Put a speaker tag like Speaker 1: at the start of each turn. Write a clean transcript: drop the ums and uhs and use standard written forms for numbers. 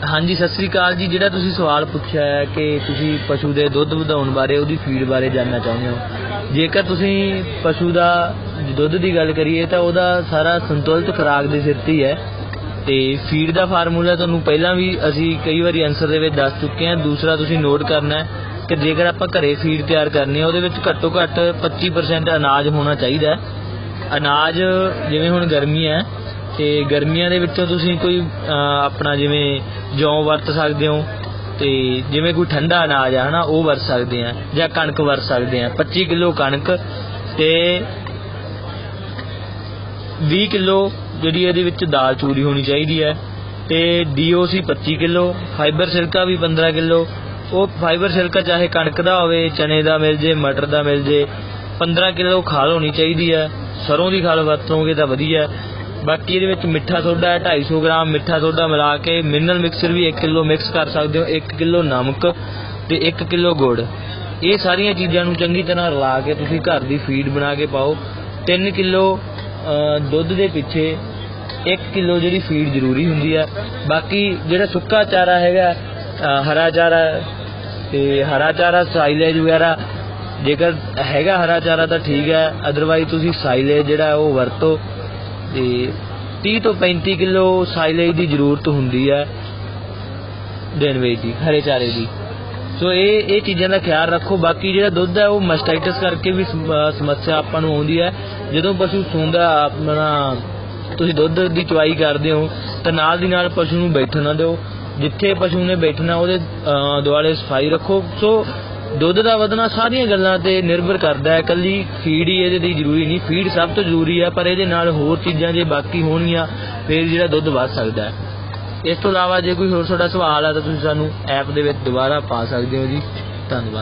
Speaker 1: हाँ जी, सत श्री अकाल जी। जिहड़ा तुसीं सवाल पुछिआ है कि तुसीं पशु के दुध वधाउण बारे उहदी फीड बारे जानना चाहुंदे हो। जेकर तुसीं पशु का दुध की गल करिए तो उहदा सारा संतुलित खुराक के सिर ते ही है। तो फीड का फार्मूला तुहानूं पहलां भी असीं कई बारी आंसर दे विच दस चुके हैं। दूसरा तुसीं नोट करना है कि जेकर आपां घरे फीड तैयार करनी है उहदे विच घट्टो घट्ट 25% अनाज होना चाहिए। अनाज जिवें हुण गर्मी है तो गर्मियों के विचों तुसीं कोई अपना जिवें जौ वरत सकते हो, तो जिवें कोई ठंडा अनाज है ना वो वरत सकते हैं, या कणक वरत सकते हैं। 25 किलो कणक ते 20 किलो जिहड़ी इहदे विच दाल चूरी होनी चाहिए है। तो DOC 25 किलो, फाइबर सिरका भी 15 किलो। वो फाइबर सिरका चाहे कणक का होवे, चने का मिल जे, मटर का मिल जे। 15 किलो खाल होनी चाहिए है। सरों की खाल वरतोगे तो वधिया। बाकी ये मिठा सोडा है 250 ग्राम मिठा सोडा मिला के, मिनरल मिक्सर भी 1 किलो मिक्स कर सकते हो, 1 किलो नमक तो 1 किलो गुड़। ये सारिया चीज़ों चंगी तरह रला के तुसीं घर की फीड बना के पाओ। 3 किलो दुध के पिछे 1 किलो जी फीड जरूरी होंगी है। बाकी जो सुक्का चारा है, हरा चारा, तो हरा चारा साइलेज वगैरह जेकर हैगा हरा चारा तो ठीक है, अदरवाइज तुसीं साइलेज जिहड़ा वो वरतो। 30 तो 35 किलो साइलेज की जरूरत होंगी है दिन की हरे चारे की। सो ये चीज़ों का ख्याल रखो। बाकी जो दुध है वो मस्टाइटिस करके भी समस्या आपां नूं आउंदी है। जो पशु सूंदा अपना तुसीं दुध की चवाई करते हो तो नाल दी नाल पशु नूं बैठण ना दो। जिथे पशु ने बैठना उहदे दुआले सफाई रखो। सो दुध का वधना सारिया गल्लां ते निर्भर करता है, कल्ली फीड ही ये जरूरी नहीं। फीड सब तो जरूरी है, पर ये होर चीज़ां जे बाकी होणगियां फिर जिहड़ा दुध वध सकदा है। इस तो इलावा जे कोई होर तुहाडा सवाल है तो तुसीं सानूं ऐप दे विच दोबारा पा सकदे हो जी। धन्नवाद।